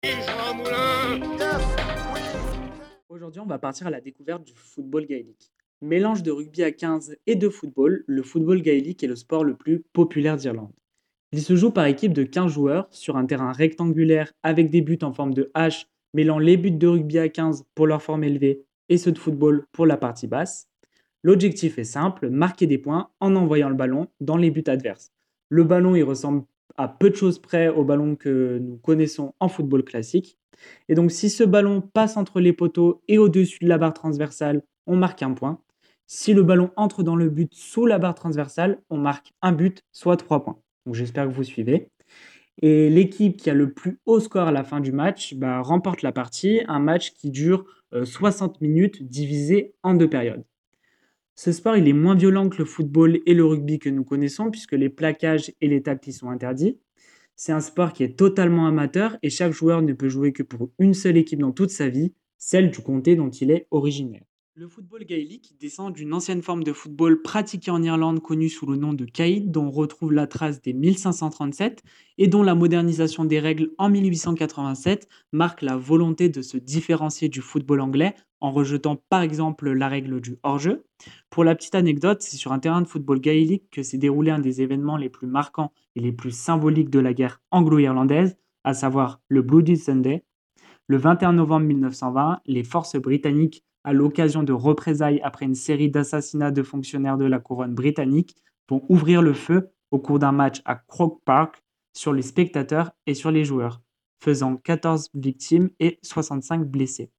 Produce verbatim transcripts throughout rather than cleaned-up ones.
Aujourd'hui, on va partir à la découverte du football gaélique. Mélange de rugby à quinze et de football, le football gaélique est le sport le plus populaire d'Irlande. Il se joue par équipe de quinze joueurs sur un terrain rectangulaire avec des buts en forme de H, mêlant les buts de rugby à quinze pour leur forme élevée et ceux de football pour la partie basse. L'objectif est simple, marquer des points en envoyant le ballon dans les buts adverses. Le ballon, il ressemble à peu de choses près au ballon que nous connaissons en football classique. Et donc, si ce ballon passe entre les poteaux et au-dessus de la barre transversale, on marque un point. Si le ballon entre dans le but sous la barre transversale, on marque un but, soit trois points. Donc, j'espère que vous suivez. Et l'équipe qui a le plus haut score à la fin du match bah, remporte la partie, un match qui dure euh, soixante minutes divisé en deux périodes. Ce sport, il est moins violent que le football et le rugby que nous connaissons, puisque les plaquages et les tacles y sont interdits. C'est un sport qui est totalement amateur et chaque joueur ne peut jouer que pour une seule équipe dans toute sa vie, celle du comté dont il est originaire. Le football gaélique descend d'une ancienne forme de football pratiquée en Irlande connue sous le nom de caïd, dont on retrouve la trace dès mille cinq cent trente-sept et dont la modernisation des règles en mille huit cent quatre-vingt-sept marque la volonté de se différencier du football anglais en rejetant par exemple la règle du hors-jeu. Pour la petite anecdote, c'est sur un terrain de football gaélique que s'est déroulé un des événements les plus marquants et les plus symboliques de la guerre anglo-irlandaise, à savoir le Bloody Sunday. Le vingt et un novembre mille neuf cent vingt, les forces britanniques, à l'occasion de représailles après une série d'assassinats de fonctionnaires de la couronne britannique, vont ouvrir le feu au cours d'un match à Croke Park sur les spectateurs et sur les joueurs, faisant quatorze victimes et soixante-cinq blessés.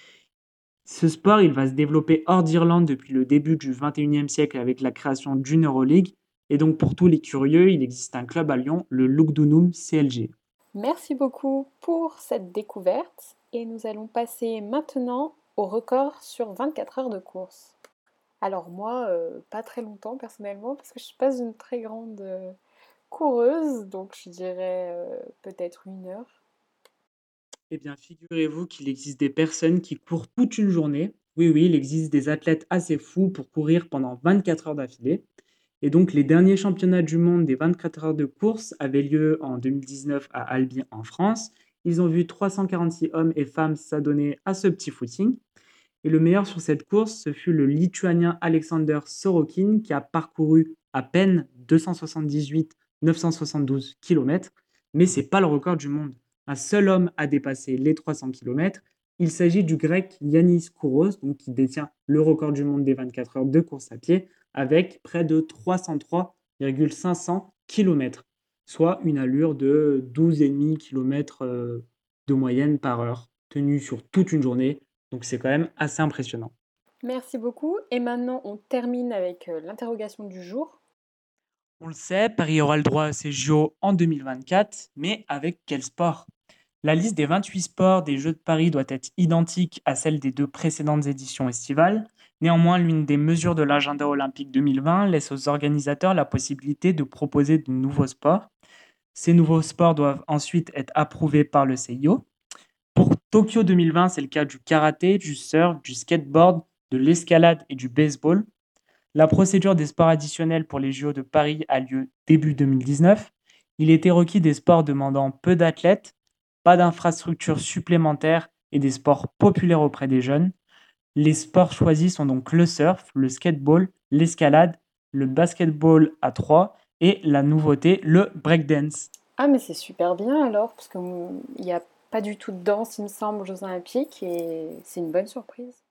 Ce sport, il va se développer hors d'Irlande depuis le début du vingt et unième siècle avec la création d'une Euroleague. Et donc, pour tous les curieux, il existe un club à Lyon, le Lugdunum C L G. Merci beaucoup pour cette découverte et nous allons passer maintenant au record sur vingt-quatre heures de course. Alors moi, euh, pas très longtemps personnellement parce que je suis pas une très grande euh, coureuse, donc je dirais euh, peut-être une heure. Eh bien, figurez-vous qu'il existe des personnes qui courent toute une journée. Oui, oui, il existe des athlètes assez fous pour courir pendant vingt-quatre heures d'affilée. Et donc, les derniers championnats du monde des vingt-quatre heures de course avaient lieu en deux mille dix-neuf à Albi, en France. Ils ont vu trois cent quarante-six hommes et femmes s'adonner à ce petit footing. Et le meilleur sur cette course, ce fut le Lituanien Alexander Sorokin qui a parcouru à peine deux cent soixante-dix-huit virgule neuf cent soixante-douze kilomètres. Mais ce n'est pas le record du monde. Un seul homme a dépassé les trois cents kilomètres. Il s'agit du grec Yannis Kouros, donc qui détient le record du monde des vingt-quatre heures de course à pied, avec près de trois cent trois virgule cinq cents kilomètres, soit une allure de douze virgule cinq kilomètres de moyenne par heure, tenue sur toute une journée. Donc c'est quand même assez impressionnant. Merci beaucoup et maintenant on termine avec euh, l'interrogation du jour. On le sait, Paris aura le droit à ses J O en deux mille vingt-quatre, mais avec quel sport? La liste des vingt-huit sports des Jeux de Paris doit être identique à celle des deux précédentes éditions estivales. Néanmoins, l'une des mesures de l'agenda olympique deux mille vingt laisse aux organisateurs la possibilité de proposer de nouveaux sports. Ces nouveaux sports doivent ensuite être approuvés par le C I O. Pour Tokyo deux mille vingt, c'est le cas du karaté, du surf, du skateboard, de l'escalade et du baseball. La procédure des sports additionnels pour les J O de Paris a lieu début deux mille dix-neuf. Il était requis des sports demandant peu d'athlètes, pas d'infrastructures supplémentaires et des sports populaires auprès des jeunes. Les sports choisis sont donc le surf, le skateball, l'escalade, le basketball à trois et la nouveauté, le breakdance. Ah mais c'est super bien alors, parce qu'il n'y a pas du tout de danse il me semble aux Jeux Olympiques et c'est une bonne surprise.